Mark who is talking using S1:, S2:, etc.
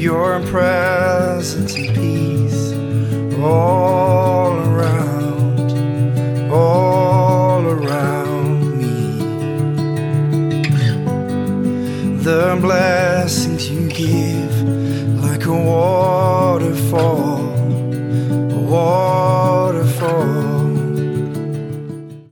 S1: your presence and peace all around me. The blessings you give like a wall